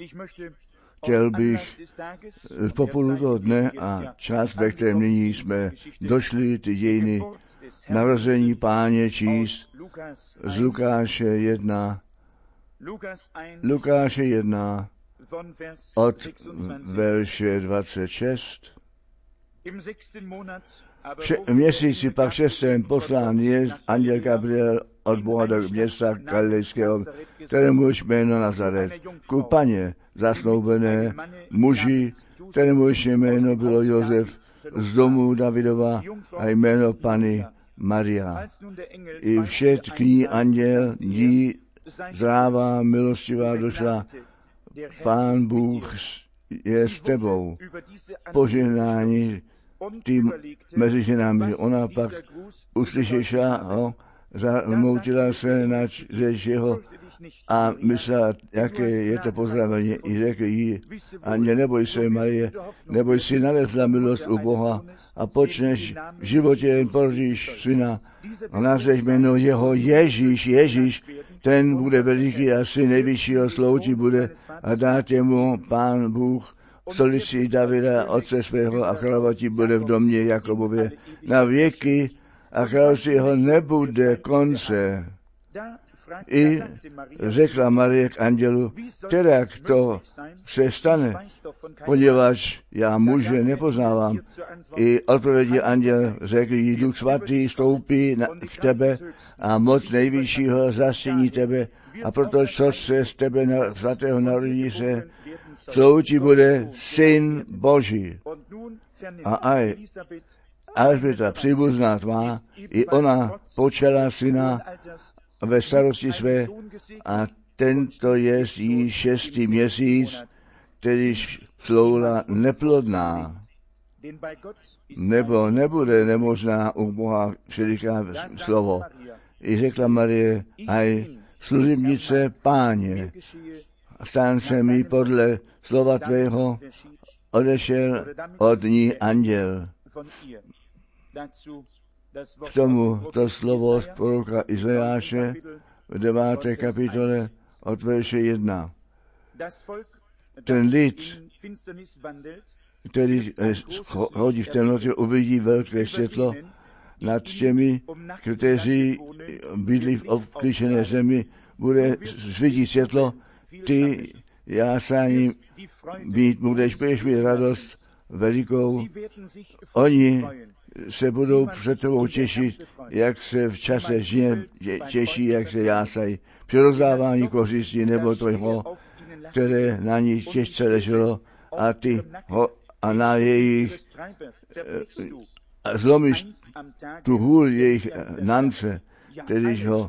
Chtěl bych z populu toho dne a čas, ve kterém nyní jsme došli ty dějiny narození Páně číst z Lukáše 1, od verše 26. V měsíci pak 6. poslán je anděl Gabriel od Boha do města Galilejského, kterému jméno Nazaret, ku Paně zasnoubené muži, kterému jméno bylo Josef z domu Davidova a jméno Panny Maria. I všet k ní anděl jí zdrává milostivá došla, Pán Bůh je s tebou. Požehnání tým mezi ženami. Ona pak uslyšela ho, zamoutila se na řeč jeho a myslela, jaké je to pozdravení. I řekl jí, Aně, neboj se, Marie, neboj si, nalezla milost u Boha a počneš v životě, jen porodíš syna a nazveš jméno jeho Ježíš, ten bude veliký a syn nejvyššího sloučí bude a dát jemu Pán Bůh stolici Davida, otce svého, a královati bude v domě Jakobově na věky a království jeho nebude konce. I řekla Marie k andělu, kterak to se stane, poněvadž já muže nepoznávám. I odpověděl anděl, řekl jí, Duch svatý stoupí v tebe a moc nejvyššího zastíní tebe, a proto, co se z tebe svatého narodí se, sloučí bude Syn Boží. A Alžběta, příbuzná tvá, i ona počala syna ve starosti své a tento je jí 6. měsíc, kterýž sloužila neplodná. Nebo nebude nemožná u Boha, všeliká slovo. I řekla Marie, aj služebnice Páně, stan se mi podle slova tvého, odešel od ní anděl. K tomu to slovo z proroka Izajáše v 9. kapitole od verše 1. Ten lid, který chodí v temnotě, uvidí velké světlo nad těmi, kteří bydlí v obklíčené zemi, svidí světlo, ty jásání budeš mít radost velikou. Oni se budou před tebou těšit, jak se v čase žně těší, jak se jásají. Při rozdávání kořistí nebo toho, které na nich těžce leželo, a ty a na jejich zlomíš tu hůl jejich nance, kterýž ho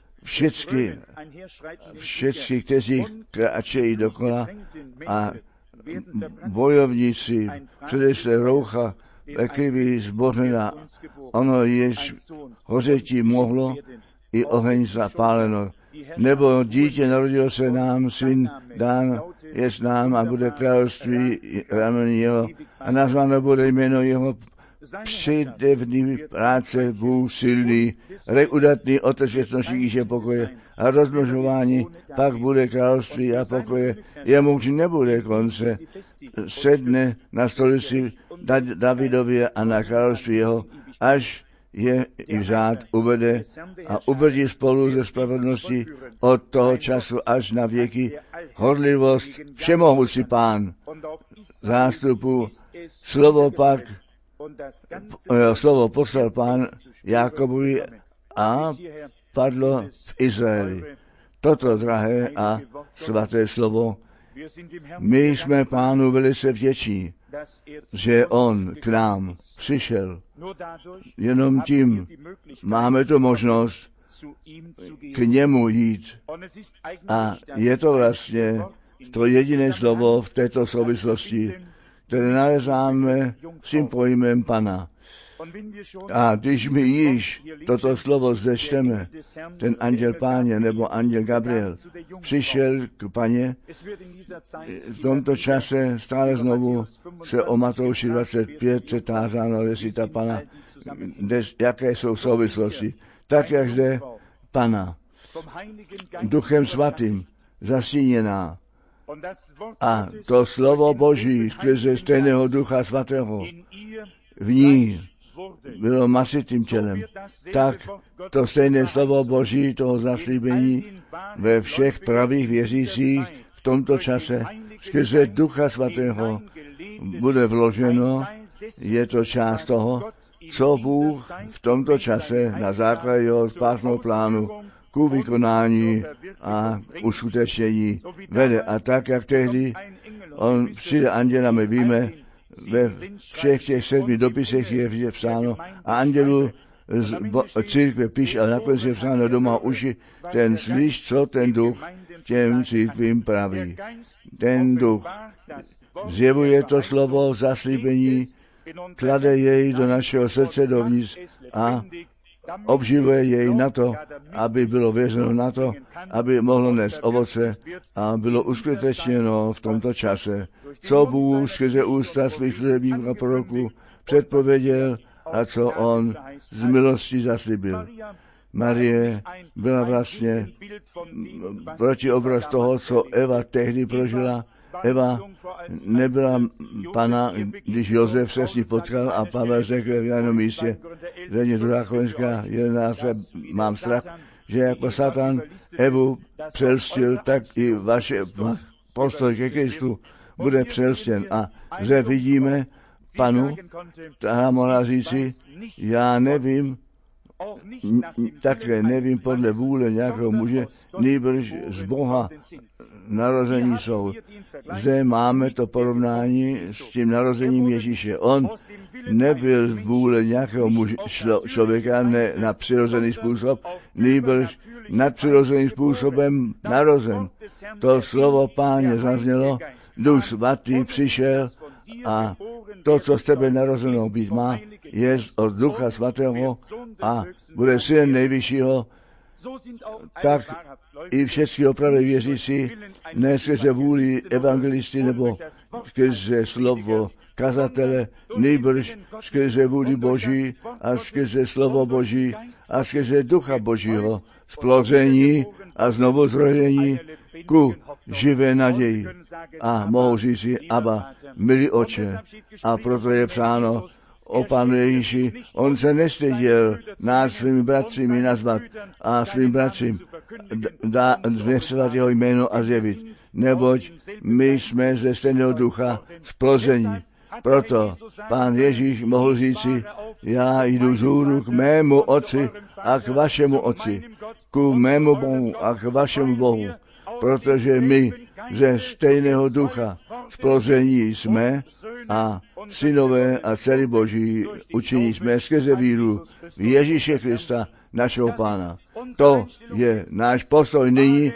všichni, kteří kráčejí dokola, a bojovníci předešle roucha ve krvi zbořena, ono jež hořetí mohlo, i oheň zapáleno. Nebo dítě narodilo se nám, syn dán je s nám a bude království ramení jeho a nazváno bude jméno jeho předevný práce, Bůh silný, udatný, otec věcnosti, jiže pokoje a rozmnožování, pak bude království a pokoje, jemuž nebude konce, sedne na stolici Davidově a na království jeho, až je i vzát uvede a uvedí spolu ze spravedlnosti od toho času až na věky horlivost všemohoucí Pán zástupu. Slovo poslal Pán Jakobovi a padlo v Izraeli. Toto drahé a svaté slovo, my jsme Pánu velice vděční, že on k nám přišel. Jenom tím máme tu možnost k němu jít. A je to vlastně to jediné slovo v této souvislosti, které nalezáme s tím pojmem Pana. A když my již toto slovo zde čteme, ten anděl Páně nebo anděl Gabriel přišel k Paně, v tomto čase stále znovu se o Matouši 25 se tázáno, jestli ta Pana, jaké jsou souvislosti. Tak, jak zde Pana, Duchem Svatým zastíněná, A to slovo Boží skrze stejného Ducha Svatého v ní bylo masitým tělem. Tak to stejné slovo Boží, toho zaslíbení ve všech pravých věřících v tomto čase skrze Ducha Svatého bude vloženo. Je to část toho, co Bůh v tomto čase na základě jeho spásného plánu ku vykonání a uskutečnění vede. A tak, jak tehdy on přijde anděla, my víme, ve všech těch 7 dopisech je psáno a andělu z církve píše, ale nakonec je psáno doma uši, ten slyš, co ten duch těm církvím praví. Ten duch zjevuje to slovo zaslíbení, klade jej do našeho srdce dovnitř a obživuje jej na to, aby bylo věřeno na to, aby mohlo nést ovoce a bylo uskutečněno v tomto čase, co Bůh skrze ústa svých služebníků a proroků předpověděl a co on z milostí zaslíbil. Marie byla vlastně protiobraz toho, co Eva tehdy prožila. Eva nebyla pana, když Josef se s ní potkal a Pavel řekl v jednom místě, že 2. Korintská 11. mám strach, že jako Satan Evu přelstil, tak i vaše postoj ke Kristu bude přelstěn. A zde vidíme panu, která mohla říci, já nevím, také nevím podle vůle nějakého muže, nýbrž z Boha narození jsou. Zde máme to porovnání s tím narozením Ježíše. On nebyl z vůle nějakého člověka na přirozený způsob, nýbrž nadpřirozeným způsobem narozen. To slovo Páně zaznělo, Duch Svatý přišel a to, co z tebe narozeno být má, je od Ducha Svatého a bude synem nejvyššího, tak i všechny opravdu věřící, ne skrze vůli evangelisty nebo skrze slovo kazatele, nýbrž skrze vůli Boží a skrze slovo Boží a skrze Ducha Božího, splození a znovuzrojení ku živé naději. A mohou říci, Abba, milý Otče, a proto je psáno o Pánu Ježíši, on se nestyděl nás svými bratřími nazvat a svým bratřím zvěstovat jeho jméno a zjevit, neboť my jsme ze stejného ducha splození. Proto Pán Ježíš mohl říci, já jdu vzhůru k mému Otci a k vašemu Otci, ku mému Bohu a k vašemu Bohu, protože my ze stejného ducha splození jsme a synové a dcery Boží učiní jsme skrze víru v Ježíše Krista, našeho Pána. To je náš postoj nyní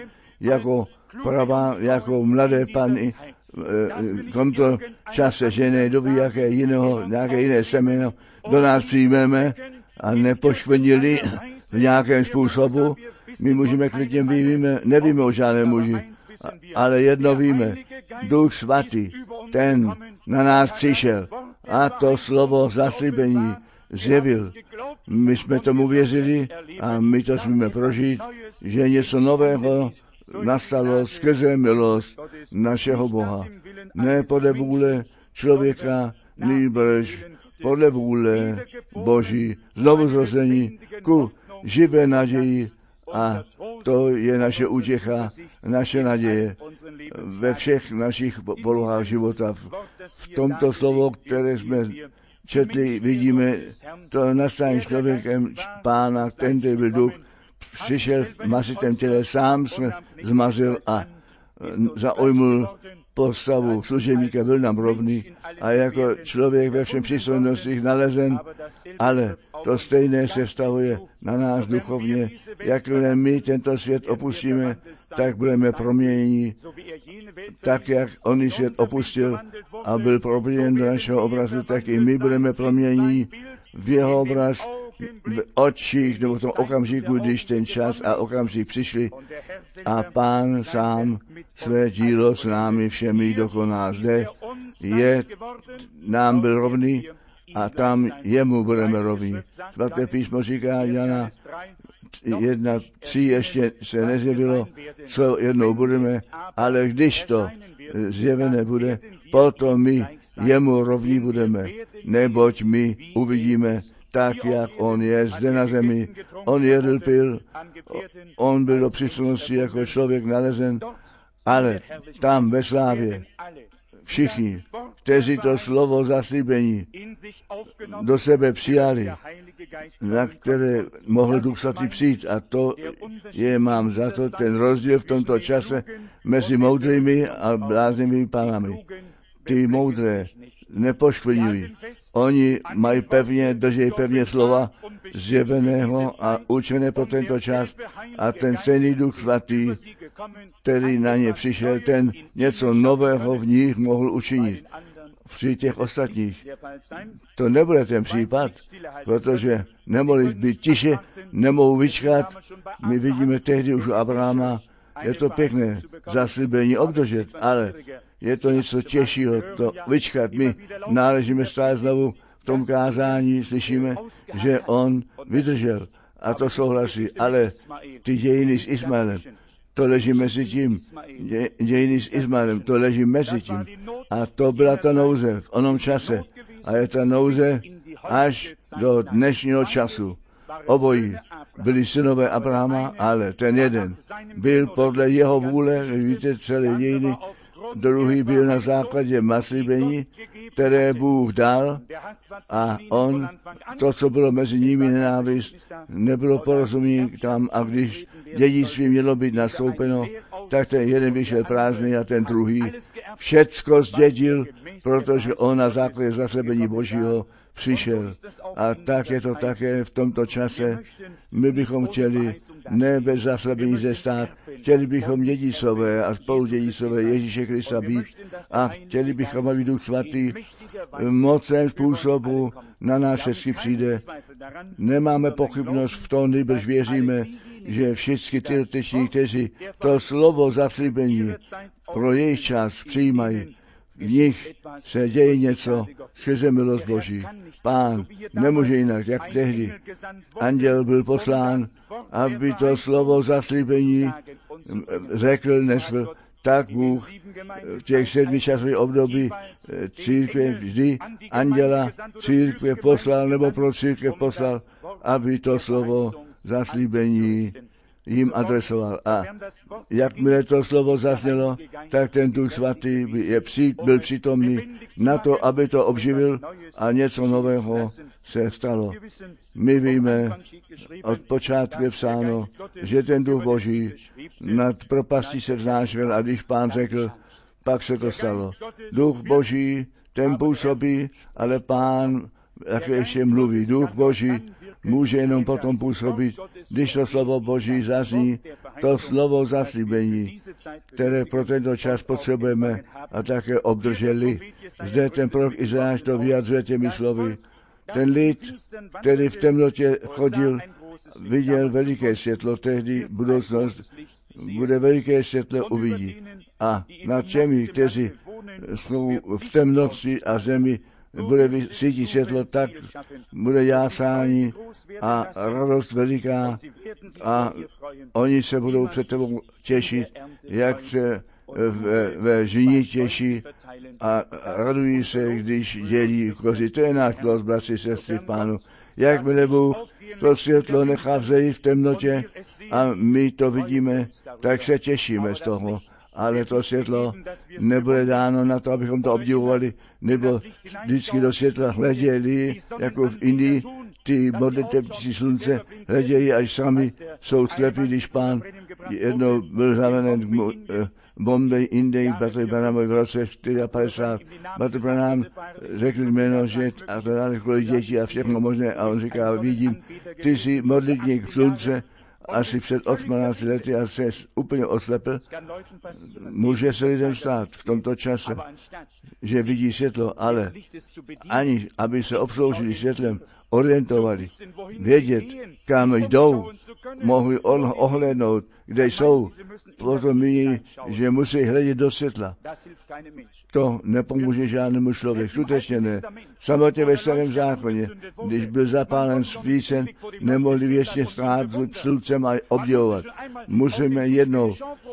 jako mladé panny v tomto čase, že ne doby nějaké jiné semeno do nás přijmeme a nepoškvrnili v nějakém způsobu. My můžeme klidně nevíme o žádném muži, ale jedno víme, Duch Svatý, ten na nás přišel a to slovo zaslíbení zjevil. My jsme tomu věřili a my to smíme prožít, že něco nového nastalo skrze milost našeho Boha. Ne podle vůle člověka, nýbrž podle vůle Boží, znovuzrození ku živé naději. A to je naše útěcha, naše naděje ve všech našich polohách života. V tomto slovu, které jsme četli, vidíme to nastání člověkem Pána, ten, který byl duch, přišel v masitém těle, sám se zmařil a zaujmul postavu služebníka, byl nám rovný a jako člověk ve všem přístojnostích nalezen, ale to stejné se vztahuje na nás duchovně. Jakmile my tento svět opustíme, tak budeme proměněni, tak jak on svět opustil a byl proměněn do našeho obrazu, tak i my budeme proměněni v jeho obraz, v očích, nebo v tom okamžiku, když ten čas a okamžik přišli a Pán sám své dílo s námi všemi dokoná. Zde nám byl rovný a tam jemu budeme rovní. Svaté písmo říká Jana 1:3 ještě se nezjevilo, co jednou budeme, ale když to zjevené bude, potom my jemu rovní budeme, neboť my uvidíme tak, jak on je zde na zemi. On jedl, pil, on byl do přítomnosti jako člověk nalezen, ale tam ve slávě všichni, kteří to slovo zaslíbení do sebe přijali, na které mohl Duch Svatý přijít. A to je, mám za to, ten rozdíl v tomto čase mezi moudrými a bláznivými pánami. Ty moudré nepoškvrňují. Oni mají drží pevně slova zjeveného a učené pro tento čas a ten stejný Duch Svatý, který na ně přišel, ten něco nového v nich mohl učinit. Při těch ostatních to nebude ten případ, protože nemohli být tiše, nemohou vyčkat. My vidíme tehdy už u Abrahama, je to pěkné zaslíbení obdržet, ale je to něco těžšího, to vyčkat. My náležíme stále znovu v tom kázání, slyšíme, že on vydržel a to souhlasí, ale ty dějiny s Ismaelem, to leží mezi tím, dějiny s Ismaelem, to leží mezi tím. A to byla ta nouze v onom čase. A je ta nouze až do dnešního času. Obojí byli synové Abrahama, ale ten jeden byl podle jeho vůle, víte, celé dějiny, druhý byl na základě zaslíbení, které Bůh dal a on, to, co bylo mezi nimi nenávist, nebylo porozumění tam a když dědictví mělo být nastoupeno, tak ten jeden vyšel prázdný a ten druhý všecko zdědil, protože on na základě zaslíbení Božího přišel. A tak je to také v tomto čase. My bychom chtěli ne bez zaslíbení zde stát, chtěli bychom dědicové a spoludědicové Ježíše Krista být a chtěli bychom, aby Duch Svatý mocném způsobu na nás všechny přijde. Nemáme pochybnost v tom, nýbrž věříme, že všichni ty dotyční, kteří to slovo zaslíbení pro jejich čas přijímají, v nich se děje něco skrze milost Boží. Pán nemůže jinak, jak tehdy. Anděl byl poslán, aby to slovo zaslíbení řekl, nesl. Tak Bůh v těch 7 časových období církve vždy anděla církve poslal, nebo pro církev poslal, aby to slovo zaslíbení jim adresoval. A jakmile to slovo zaznělo, tak ten Duch Svatý byl přítomný na to, aby to obživil a něco nového se stalo. My víme, od počátku je psáno, že ten Duch Boží nad propastí se vznášel a když Pán řekl, pak se to stalo. Duch Boží, ten působí, ale Pán také ještě mluví. Duch Boží může jenom potom působit, když to slovo Boží zazní, to slovo zaslíbení, které pro tento čas potřebujeme a také obdrželi. Zde ten prorok Izajáš to vyjadřuje těmi slovy. Ten lid, který v temnotě chodil, viděl veliké světlo, tehdy budoucnost bude veliké světlo uvidí. A nad těmi, kteří jsou v temnoci a zemi, bude cítit světlo, tak bude jásání a radost veliká a oni se budou před tebou těšit, jak se ve ženi těší a radují se, když dělí kozy. To je náš los, bratři, sestry v Pánu. Jakmile Bůh to světlo nechá vzejít v temnotě a my to vidíme, tak se těšíme z toho. Ale to světlo nebude dáno na to, abychom to obdivovali, nebo vždycky do světla hleděli, jako v Indii, ty modlitebníci slunce hledějí, až sami jsou slepí, když Pán jednou byl zavenen Bombay, Indii, Bratr Branhamovi v roce 54. Bratr Branham řekl jméno, že a to dále kvůli děti a všechno možné, a on říká, vidím, ty jsi modlitník slunce, asi před 18 lety a se úplně oslepil. Může se lidem stát v tomto čase, že vidí světlo, ale ani, aby se obsloužili světlem, orientovali, vědět, kam jdou, mohli ohlédnout, kde jsou. Potom ví, že musí hledět do světla. To nepomůže žádnému člověku, skutečně ne. Samotně ve Starém zákoně, když byl zapálen svícen, nemohli věčně stát slunцem a obdivovat. Musíme jednou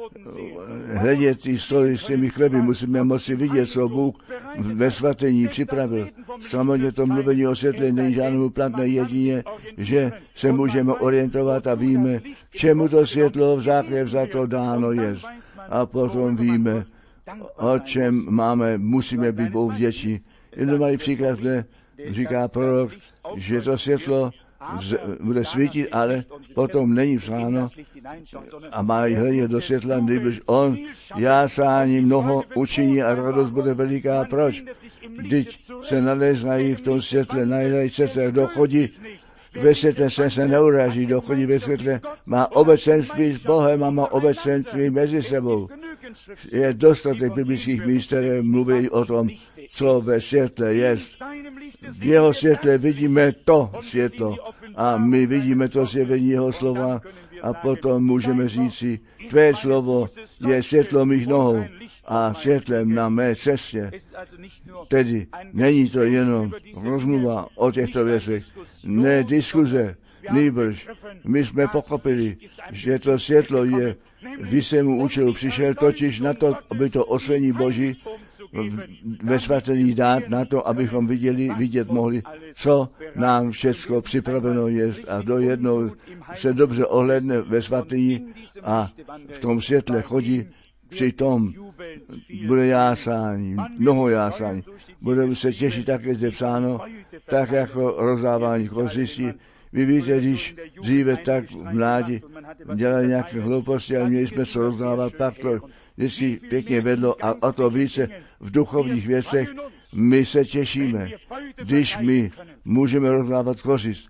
hledět ty stoly s těmi chleby, musíme moci vidět, co Bůh ve svatení připravil. Samotně to mluvení o světle není žádnému platné, jedině, že se můžeme orientovat a víme, čemu to světlo v základě vzato dáno je. A potom víme, o čem musíme být Bohu vděční. Jenom malý příklad, říká prorok, že to světlo bude svítit, ale potom není psáno a mají hledět do světla, nebož on jásání mnoho učiní a radost bude veliká. Proč? Vždyť se nalézají v tom světle, najdají cestě, kdo chodí ve světle se neuráží, kdo chodí ve světle, má obecenství s Bohem a má obecenství mezi sebou. Je dostatek biblických míst, které mluví o tom, co ve světle je. V jeho světle vidíme to světlo a my vidíme to zjevení jeho slova a potom můžeme říci, tvé slovo je světlo mých nohou a světlem na mé cestě. Tedy není to jenom rozmluva o těchto věcech, ne diskuze, nýbrž my jsme pochopili, že to světlo je vyššímu účelu. Přišel totiž na to, aby to osvěcení Boží ve svatení dát, na to, abychom vidět mohli, co nám všecko připraveno je. A do jednou se dobře ohledne ve svatení a v tom světle chodí, přitom bude jásání, mnoho jásání. Budeme se těšit, tak je zde psáno, tak jako rozdávání kořistí. Vy víte, když dříve tak v mládí dělali nějaké hlouposti, ale měli jsme se rozdávat, pak to vždycky pěkně vedlo a o to více v duchovních věcech my se těšíme, když my můžeme rozdávat kořist.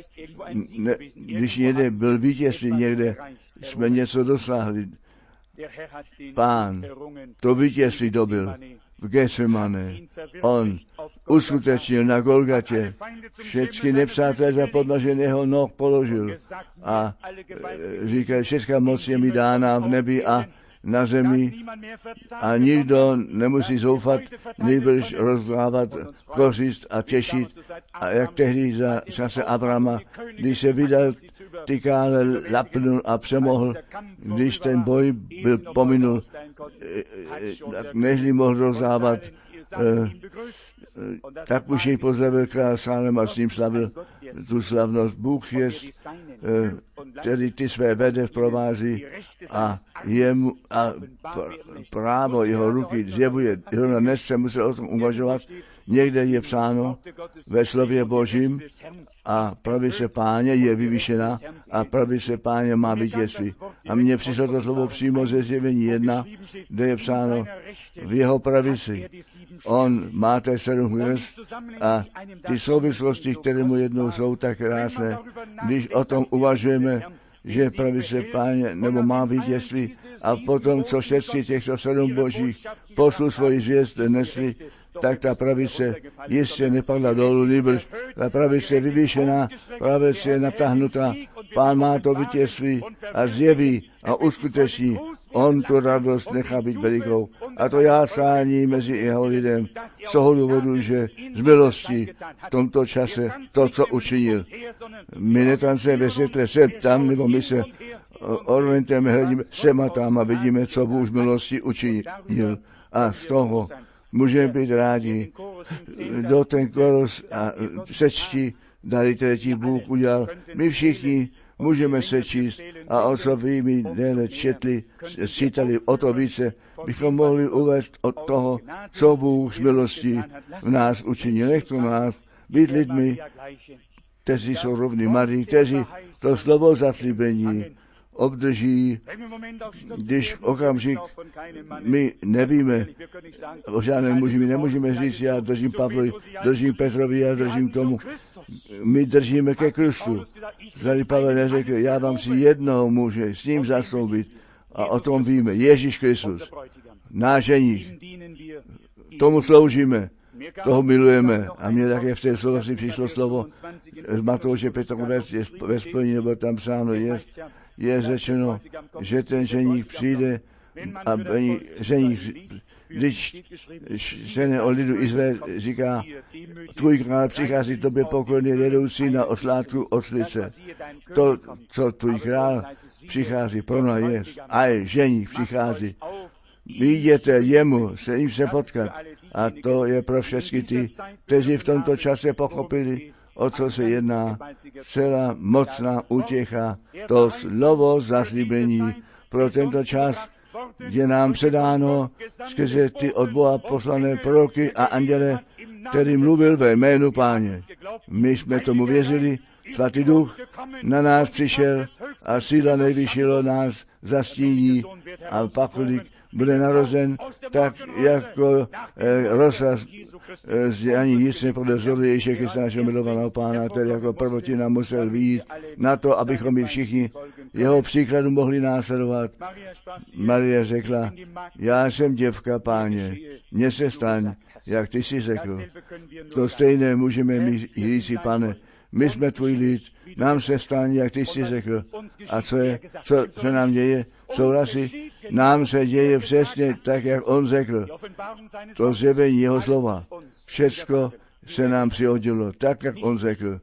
Když někde byl vítězství, někde jsme něco dosáhli, Pán to vítězství dobil v Getsemane. On uskutečnil na Golgatě. Všechny nepřátelé za podnoženého noh položil a říkal, všechna moc je mi dána v nebi a na zemi a nikdo nemusí zoufat, nejbrž rozdávat kořist a těšit. A jak tehdy za čase Abrahama, když se vydal, tykále lapnul a přemohl, když ten boj byl pominul, nežli mohl rozdávat, tak už jej pozdravil král Salem a s ním slavil tu slavnost. Bůh je, který ty své vede provází a jemu a právo jeho ruky zjevuje. Dnes se musel o tom uvažovat. Někde je psáno ve slově Božím a pravice Páně je vyvýšená a pravice Páně má vítězství. A mně přišlo to slovo přímo ze zjevení 1, kde je psáno v jeho pravici. On má 7 hvězd a ty souvislosti, které mu jednou jsou tak krásné, když o tom uvažujeme, že pravice Páně nebo má vítězství a potom, co všechny těchto 7 božích poslů svoji zvěst nesli, tak ta pravice jistě nepadla dolů, nýbrž ta pravice je vyvýšená, pravice je natáhnutá, Pán má to vítězství a zjeví a uskuteční. On tu radost nechá být velikou. A to jásání mezi jeho lidem z toho důvodu, že z milosti v tomto čase to, co učinil. My netancujeme ve světle sem tam, nebo my se orientujeme, hledíme sem a tam a vidíme, co Bůh z milosti učinil. A z toho můžeme být rádi. Do ten chorus a sečti, dali třetí Bůh udělal. My všichni můžeme se číst a o co vy mi déle čítali, o to více bychom mohli uvést od toho, co Bůh z milostí v nás učinil. Nech to nás být lidmi, kteří jsou rovní Marii, kteří to slovo zaslíbení obdrží, když okamžik my nevíme o žádném muži, my nemůžeme říct, já držím Pavlovi, držím Petrovi, já držím tomu. My držíme ke Kristu. Tady Pavel neřekl, já vám si jednoho muže s ním zasnoubit a o tom víme. Ježíš Kristus, náš ženich, tomu sloužíme toho milujeme. A mně také v té slovosti přišlo slovo z Matouše 25 ve spojení, nebo tam psáno je řečeno, že ten ženích přijde a ženích, když se o lidu Izrael říká, tvůj král přichází tobě pokorně jedoucí na oslátku oslice. To, co tvůj král přichází, pro nás je, a ženích přichází. Viděte jemu, se jim se potkat. A to je pro všechny ty, kteří v tomto čase pochopili, o co se jedná. Celá mocná útěcha, to slovo zaslíbení pro tento čas je nám předáno skrze ty od Boha poslané proroky a anděle, který mluvil ve jménu Páně. My jsme tomu věřili, Svatý Duch na nás přišel a síla nejvyššího nás zastíní a pak bude narozen tak, jako rosa z Janí Jísně podle vzoru Ježíše Krista, našeho milovaného Pána, který jako prvotina musel vyjít na to, abychom my všichni jeho příkladu mohli následovat. Marie řekla, já jsem děvka, Páně, mně se staň, jak ty jsi řekl. To stejné můžeme my říci, Pane, my jsme tvůj lid, nám se staň, jak ty jsi řekl. A co se nám děje? Souhlasí? Nám se děje přesně tak, jak on řekl. To zjevení jeho slova. Všecko se nám přihodilo, tak, jak on řekl.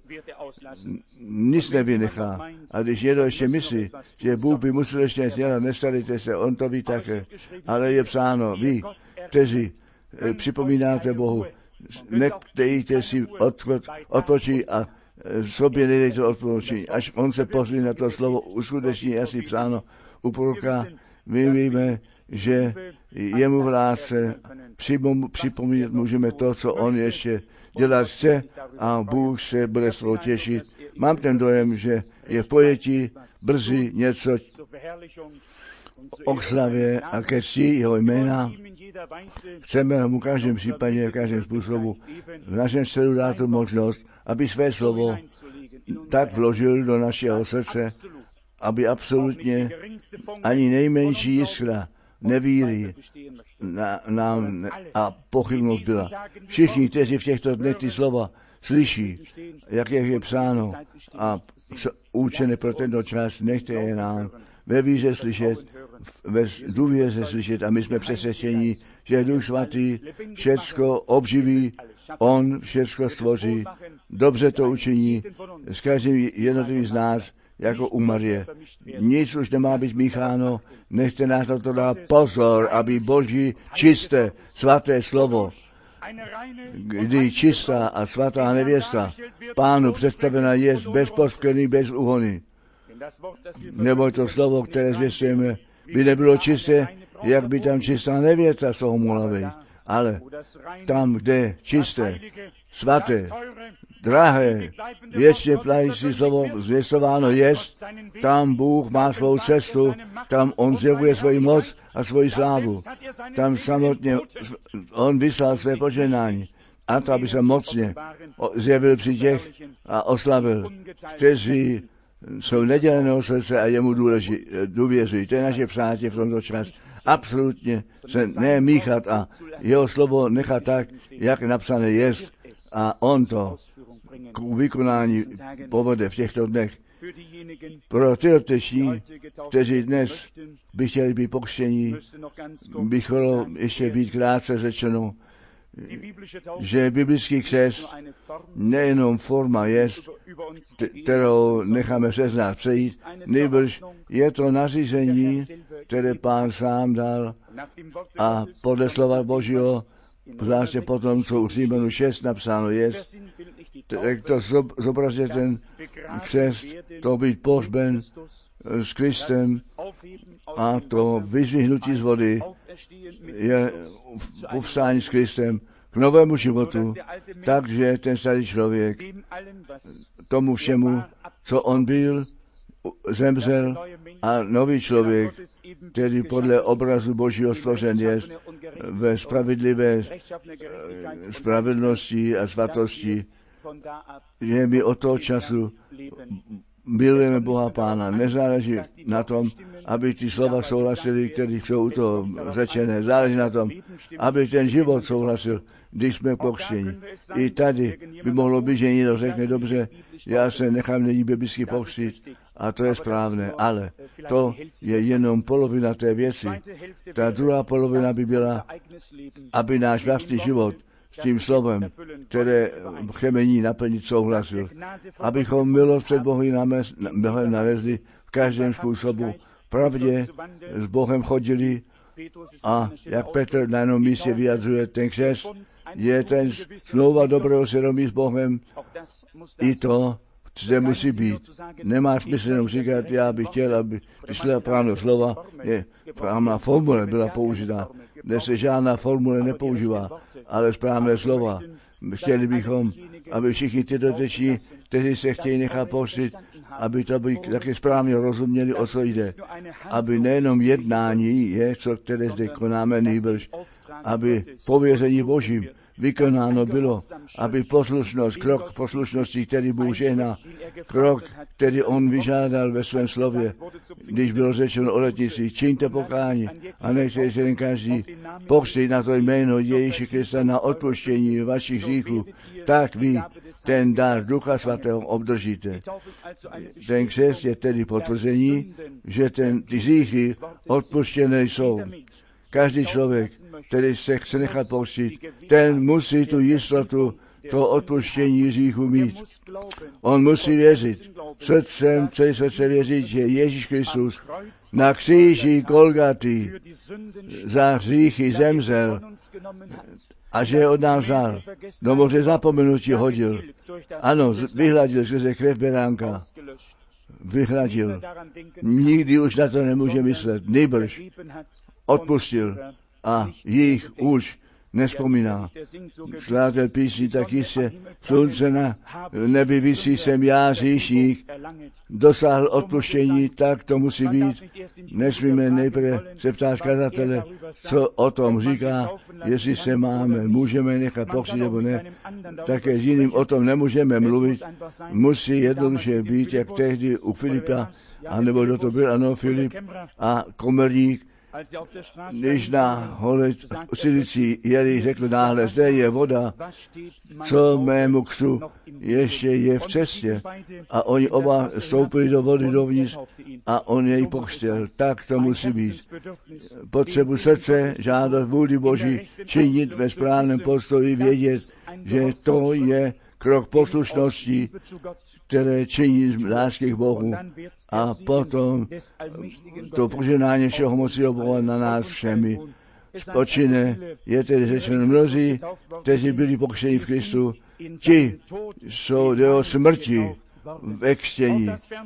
Nic nevynechá. A když někdo ještě myslí, že Bůh by musel ještě dělat, nestarejte se, on to ví také. Ale je psáno, vy, kteří připomínáte Bohu, nechtějte si odpočít a sobě nedejte odpočít, až on se pozví na to slovo uskuteční, asi psáno u proroka. My víme, že jemu v lásce připomínat můžeme to, co on ještě dělat chce a Bůh se bude z toho těšit. Mám ten dojem, že je v pojetí brzy něco o slavě a ke cti jeho jména. Chceme mu v každém případě, v každém způsobu v našem středu dát tu možnost, aby své slovo tak vložil do našeho srdce, aby absolutně ani nejmenší jiskra nevíry nám a pochybnost byla. Všichni, kteří v těchto dnech ty slova slyší, jak je psáno a učené pro tento čas, nechte je nám ve víře slyšet, ve důvěře slyšet a my jsme přesvědčeni, že Duch Svatý všecko obživí, on všecko stvoří, dobře to učiní s každým jednotlivým z nás, jako u Marie. Nic už nemá být mícháno, nechte nás na to dát pozor, aby Boží čisté, svaté slovo, kdy čistá a svatá nevěsta Pánu představena je bez poskvrny, bez úhony. Nebo to slovo, které zvěstujeme, by nebylo čisté, jak by tam čistá nevěsta z toho mohla být. Ale tam, kde čisté, svaté, drahé, věčně platící slovo zvěstováno jest, tam Bůh má svou cestu, tam on zjevuje svoji moc a svoji slávu. Tam samotně on vyslal své požehnání a to, aby se mocně zjevil při těch a oslavil, kteří jsou neděleného srdce a jemu důvěřují. To je naše přátě v tomto čas. Absolutně se nemíchat a jeho slovo nechat tak, jak napsané jest. A on to k vykonání povede v těchto dnech. Pro ty doteční, kteří dnes by chtěli být pokřtění, by chtělo ještě být krátce řečeno, že biblický křest nejenom forma je, kterou necháme přes nás přejít, nejbrž je to nařízení, které Pán sám dal a podle slova Božího, zvláště potom, co u Římanů 6 napsáno je, tak to zobrazuje ten křest, to být pohřben s Kristem a to vyzvihnutí z vody je povstání s Kristem k novému životu, takže ten starý člověk tomu všemu, co on byl, zemřel a nový člověk, který podle obrazu Božího stvořen je ve spravedlivé spravedlnosti a svatosti, že my od toho času milujeme Boha Pána. Nezáleží na tom, aby ty slova souhlasily, které jsou u toho řečené. Záleží na tom, aby ten život souhlasil, když jsme pokřtěni. I tady by mohlo být, že někdo řekne, dobře, já se nechám není biblicky pokřtít a to je správné, ale to je jenom polovina té věci. Ta druhá polovina by byla, aby náš vlastní život s tím slovem, které chemení naplnit, souhlasil. Abychom milost před Bohem nalezli v každém způsobu. Pravdě s Bohem chodili a jak Petr na jednom místě vyjadřuje, ten křest je ten smlouva dobrého svědomí s Bohem. I to zde musí být. Nemá smysl jenom říkat, já bych chtěl, aby vyšla právě slova, je právná formule byla použita. Dnes se žádná formule nepoužívá, ale správné slova. Chtěli bychom, aby všichni ty doteční, kteří se chtějí nechat pokřtít, aby to by taky správně rozuměli, o co jde. Aby nejenom jednání je, co které zde konáme nejbrž, aby pověření Božím vykonáno bylo, aby poslušnost, krok poslušnosti, který Bůh žehná, krok, který on vyžádal ve svém slově, když bylo řečeno o letnici, čiňte pokání a nechte se jen každý pokřtít na to jméno Ježíše Krista na odpuštění vašich hříchů, tak vy ten dar Ducha Svatého obdržíte. Ten křest je tedy potvrzení, že ty hříchy odpuštěné jsou. Každý člověk, který se chce nechat pokřtít, ten musí tu jistotu, to odpuštění hříchu mít. On musí věřit. Srdcem, celý srdce věřit, že Ježíš Kristus na kříži Golgaty za hříchy zemřel a že je od nás vzal. Do moře zapomenutí hodil. Ano, vyhladil skrze krev beránka. Vyhladil. Nikdy už na to nemůže myslet. Nejbrž odpustil a jich už nespomíná. Slátel písní tak jistě, slunce na nebi visí, jsem já hříšník, dosáhl odpuštění, tak to musí být. Nesmíme nejprve se ptát kazatele, co o tom říká, jestli se můžeme nechat pokřtít nebo ne. Také s jiným o tom nemůžeme mluvit. Musí jednoduše být, jak tehdy u Filipa, anebo kdo to byl, ano, Filip a komerník, když na hole silici jeli, řekl náhle, zde je voda, co mému ksu ještě je v cestě. A oni oba stoupili do vody dovnitř a on jej pokřtil. Tak to musí být. Potřebu srdce, žádat vůli Boží, činit ve správném postoji, vědět, že to je krok poslušnosti, které činí z lásky k Bohu. A potom to požehnání všeho mocího Boha na nás všemi spočine. Je tedy řečeno, mnozí, kteří byli pokřtěni v Kristu, ti jsou do smrti ve křtění.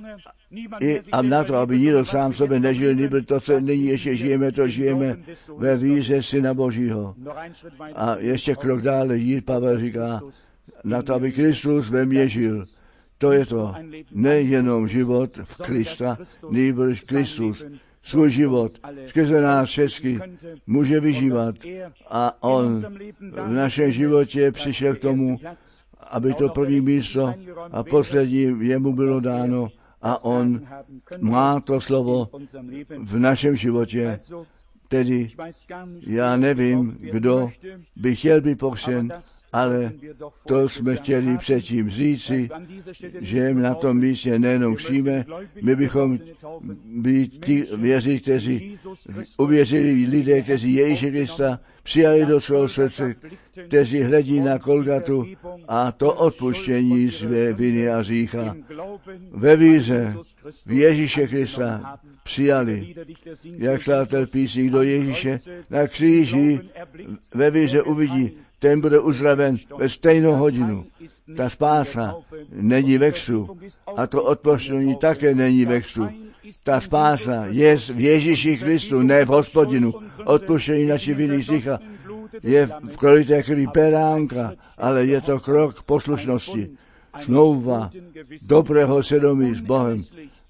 A na to, aby nikdo sám sobě nežil, nebyl to, co nyní ještě žijeme, to žijeme ve víře Syna Božího. A ještě krok dále jít, Pavel říká, na to, aby Kristus ve mně žil. To je to, nejenom život v Krista, nýbrž Kristus, svůj život skrze nás všechny může vyžívat a on v našem životě přišel k tomu, aby to první místo a poslední jemu bylo dáno a on má to slovo v našem životě. Tedy já nevím, kdo by chtěl být pokřtěn, ale to jsme chtěli předtím říci, že na tom místě nejenom křtíme, my bychom být ti věří, kteří uvěřili lidé, kteří Ježíše Krista přijali do svého srdce, kteří hledí na Golgatu a to odpuštění své viny a hřícha ve víře v Ježíše Krista přijali. Jak slátel písní, kdo Ježíše na kříži ve víře uvidí, ten bude uzdraven ve stejnou hodinu. Ta spása není ve křtu a to odpuštění také není ve křtu. Ta spása je v Ježíši Kristu, ne v Hospodinu. Odpuštění naší viny hřícha je v krvi té krvi beránka, ale je to krok poslušnosti. Smlouva dobrého svědomí s Bohem.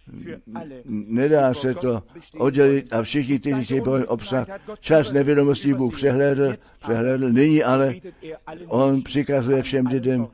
Nedá se to oddělit a všichni, kteří chtějí Bohem obsah, čas nevědomostí Bůh přehlédl, nyní ale on přikazuje všem lidem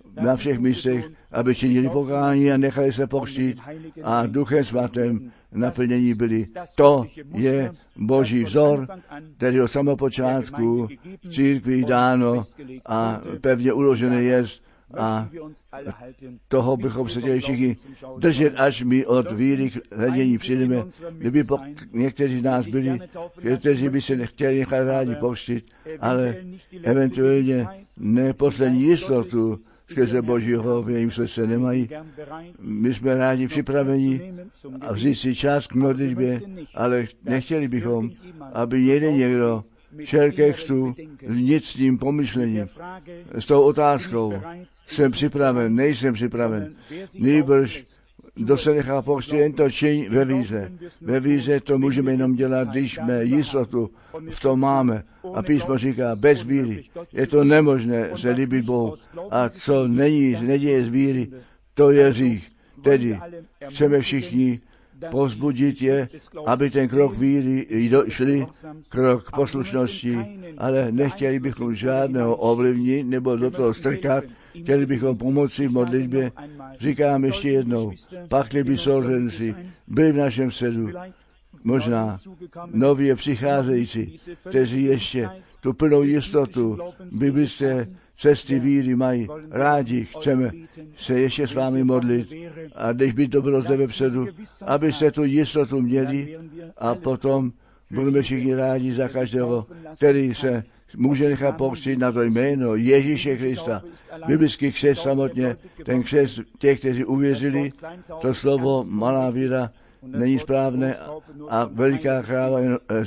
na všech místech, aby činili pokání a nechali se pokřtít a Duchem Svatým naplnění byli. To je Boží vzor, který od samého počátku církví dáno a pevně uložené je, a toho bychom se chtěli všichni držet, až my od víry k hledění přijdeme. Kdyby někteří z nás byli, kteří by se nechtěli nechat rádi pokřtít, ale eventuálně ne poslední jistotu skrze Božího v jejím srdce nemají. My jsme rádi připraveni a vzít si čas k modlitbě, ale nechtěli bychom, aby někdo šel ke křtu s vnitřním pomyšlením, s tou otázkou, jsem připraven, nejsem připraven. Nýbrž, kdo se nechá pokřtít, jen to čiň ve víře. Ve víře to můžeme jenom dělat, když jsme jistotu v tom máme. A písmo říká, bez víry je to nemožné se líbit Bohu. A co neděje z víry, to je hřích. Tedy chceme všichni povzbudit je, aby ten krok víry šli, krok poslušnosti, ale nechtěli bychom žádného ovlivnit nebo do toho strkat, chtěli bychom pomoci v modlitbě. Říkám ještě jednou, pakli by sourozenci byli v našem středu, možná nově přicházející, kteří ještě tu plnou jistotu biblické cesty víry mají rádi, chceme se ještě s vámi modlit a když by to bylo zde vepředu, abyste tu jistotu měli a potom budeme všichni rádi za každého, který se může nechat pokřtít na to jméno Ježíše Krista. Biblický křest samotně, ten křest těch, kteří uvěřili, to slovo malá víra není správné a veliká kráva,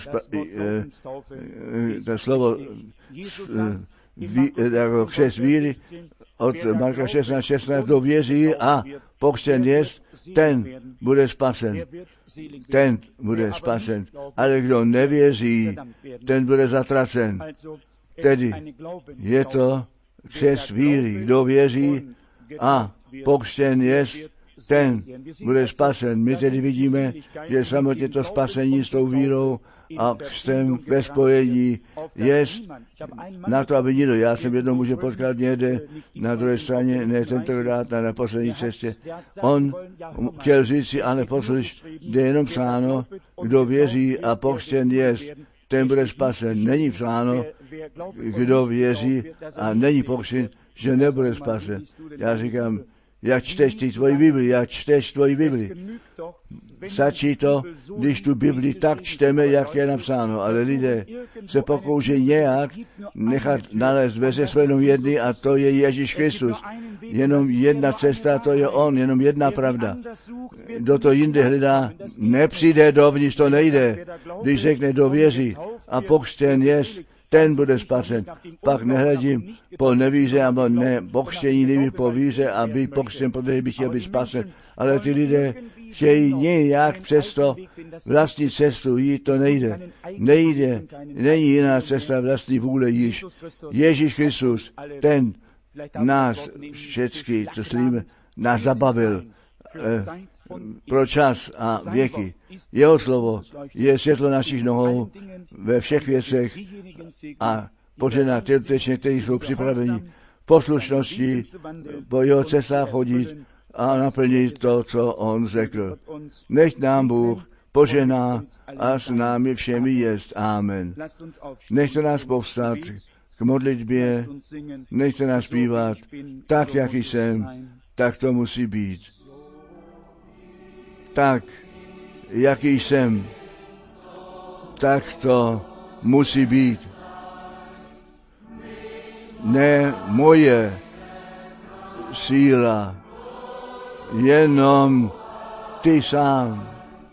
to slovo jako křest víry od Marka 16:16 do věří a pokřtěn jest, ten bude spasen. Ten bude spasen. Ale kdo nevěří, ten bude zatracen. Tedy je to křest víry. Kdo věří a pokřtěn jest, ten bude spasen. My tedy vidíme, že samotně to spasení s tou vírou a křtem ve spojení jest na to, aby nikdo. Já jsem jednou může potkat někde na druhé straně, ne tentokrát na poslední cestě. On chtěl říct si, ale poslyš, kde je jenom psáno, kdo věří a pokřtěn jest, ten bude spasen. Není psáno, kdo věří a není pokřtěn, že nebude spasen. Já říkám, jak čteš ty tvoji Bibli, jak čteš tvoji Bibli. Stačí to, když tu Bibli tak čteme, jak je napsáno, ale lidé se pokouší nějak nechat nalézt ve své jenom jedny a to je Ježíš Kristus. Jenom jedna cesta, to je on, jenom jedna pravda. Kdo to jinde hledá, nepřijde dovnitř, to nejde. Když řekne, kdo věří a pokřtěn jest, ten bude spasen. Pak nehledím po nevíře, nebo ne pokřtění, nebo po víře a být pokřtěn, protože bych chtěl být spasen. Ale ty lidé chtějí nějak přesto vlastní cestu jít, to nejde. Nejde, není jiná cesta vlastní vůle již. Ježíš Kristus, ten nás všechny, co slíme, nás zabavil pro čas a věky. Jeho slovo je světlo našich nohou ve všech věcech a požehná tělotečně, kteří jsou připraveni v poslušnosti po jeho cestách chodit a naplnit to, co on řekl. Nechť nám Bůh požehná a s námi všemi jest. Amen. Nechte nás povstat k modlitbě, nechte nás zpívat tak, jak jsem, tak to musí být. Tak, jaký jsem, tak to musí být. Ne moje síla, jenom ty sám.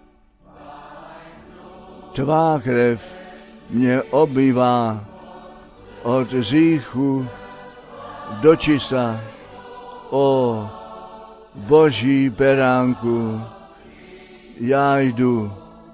Tvá krev mě obývá od hříchu do čista. O Boží beránku, já jdu.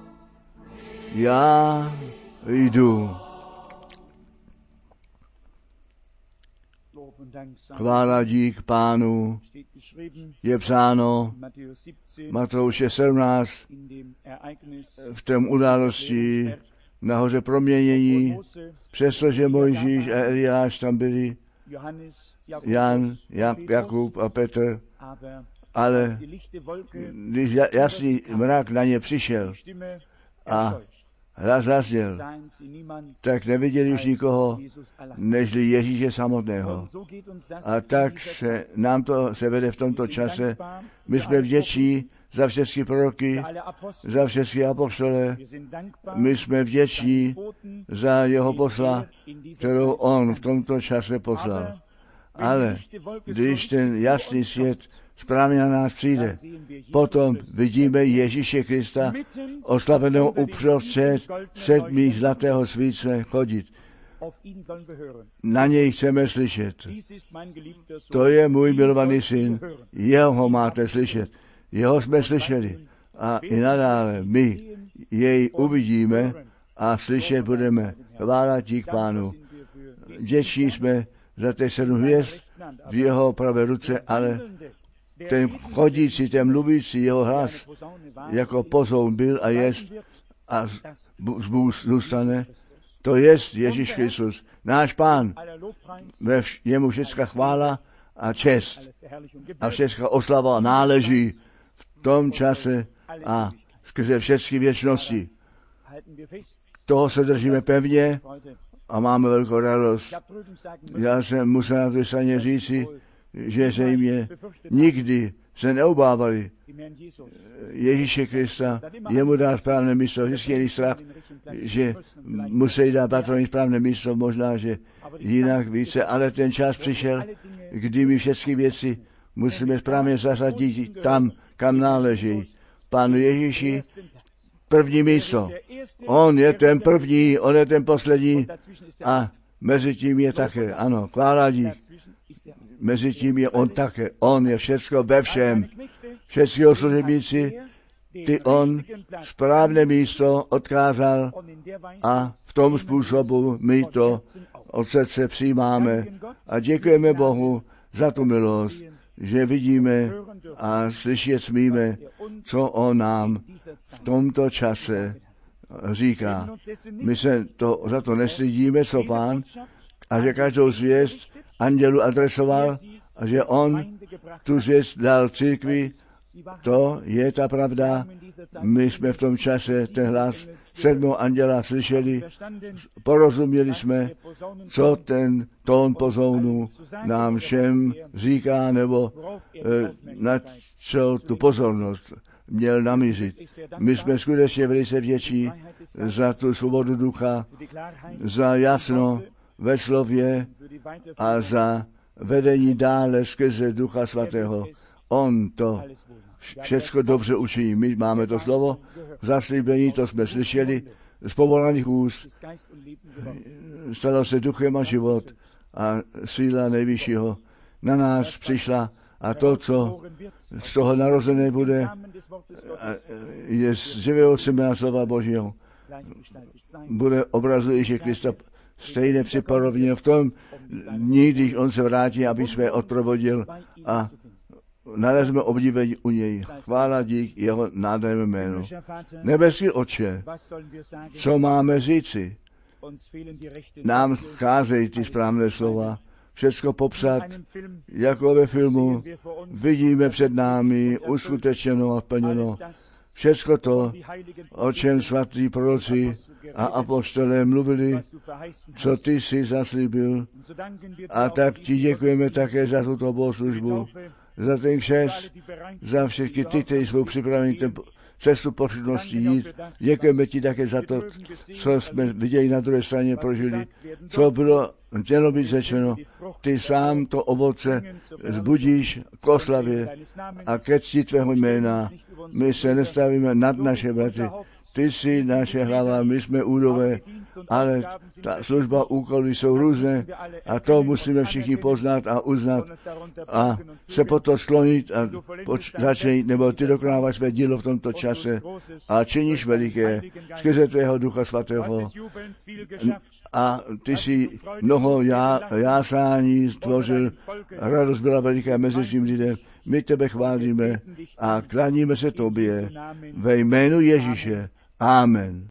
Chvála dík Pánu, je psáno Matouše 17 v tom události nahoře proměnění, přestože Mojžíš a Eliáš tam byli Jan, Jakub a Petr, ale když jasný mrak na ně přišel a hlas zazněl, tak neviděli už nikoho, nežli Ježíše samotného. A tak se vede v tomto čase. My jsme vděční za všechny proroky, za všechny apoštole. My jsme vděční za jeho posla, kterou on v tomto čase poslal. Ale když ten jasný svět správně na nás přijde, potom vidíme Ježíše Krista oslaveného uprostřed sedmi zlatého svícne chodit. Na něj chceme slyšet. To je můj milovaný syn, jeho máte slyšet. Jeho jsme slyšeli a i nadále my jej uvidíme a slyšet budeme. Chvála ti k Pánu. Vděční jsme za těch 7 hvězd v jeho pravé ruce, ale ten chodící, ten mluvící jeho hlas jako pozoun byl a jest a zůstane. To jest Ježíš Kristus, náš Pán. Ve němu všechna chvála a čest a všechna oslava náleží v tom čase a skrze všechny věčnosti. Toho se držíme pevně a máme velkou radost. Já jsem musel na té straně říci, že se jim nikdy se neobávali Ježíše Krista, jemu dát správné místo, vždycky měli strach, že musí dát patrovi správné místo, možná, že jinak více, ale ten čas přišel, kdy my všechny věci musíme správně zařadit tam, kam náleží. Pánu Ježíši první místo. On je ten první, on je ten poslední a mezi tím je také, ano, chvála dík. Mezi tím je on také. On je všecko ve všem. Všetci služebníci, ty on správné místo odkázal a v tom způsobu my to od srdce přijímáme a děkujeme Bohu za tu milost, že vidíme a slyšet smíme, co on nám v tomto čase říká. My se za to nestydíme, co Pán, a že každou zvěst andělu adresoval a že on tu zvěst dal církvi, to je ta pravda. My jsme v tom čase ten hlas 7. anděla slyšeli, porozuměli jsme, co ten tón pozounu nám všem říká, nebo na co tu pozornost měl namířit. My jsme skutečně velice vděční za tu svobodu ducha, za jasno ve slově a za vedení dále skrze Ducha Svatého. On to všecko dobře učiní. My máme to slovo, zaslíbení, to jsme slyšeli z povolaných úst. Stalo se duchem a život a síla nejvyššího na nás přišla a to, co z toho narozené bude, je z živého semena slova Božího. Bude obrazu Ježíše Krista stejně připorovně v tom dní, když on se vrátí, aby své odprovodil a nalezme obdivení u něj. Chvála dík jeho nádherném jménu. Nebeský Otče, co máme říci? Nám cházejí ty správné slova, všecko popsat, jako ve filmu, vidíme před námi uskutečněno a plněno. Všecko to, o čem svatí proroci a apoštolé mluvili, co ty jsi zaslíbil. A tak ti děkujeme také za tuto bohoslužbu, za ten křest, za všechny ty, kteří jsou připraveni cestu pořádnosti jít. Děkujeme ti také za to, co jsme viděli na druhé straně, prožili, co bylo mělo být řečeno. Ty sám to ovoce zbudíš k oslavě a ke cti tvého jména. My se nestavíme nad naše bratry. Ty jsi naše hlava, my jsme údové, ale ta služba, úkoly jsou různé a to musíme všichni poznat a uznat a se potom sklonit a začít, nebo ty dokonáváš své dílo v tomto čase a činíš veliké skrze tvého Ducha Svatého. A ty jsi mnoho jásání stvořil, radost byla veliká mezi svým lidem. My tebe chválíme a kláníme se tobě ve jménu Ježíše. Amen.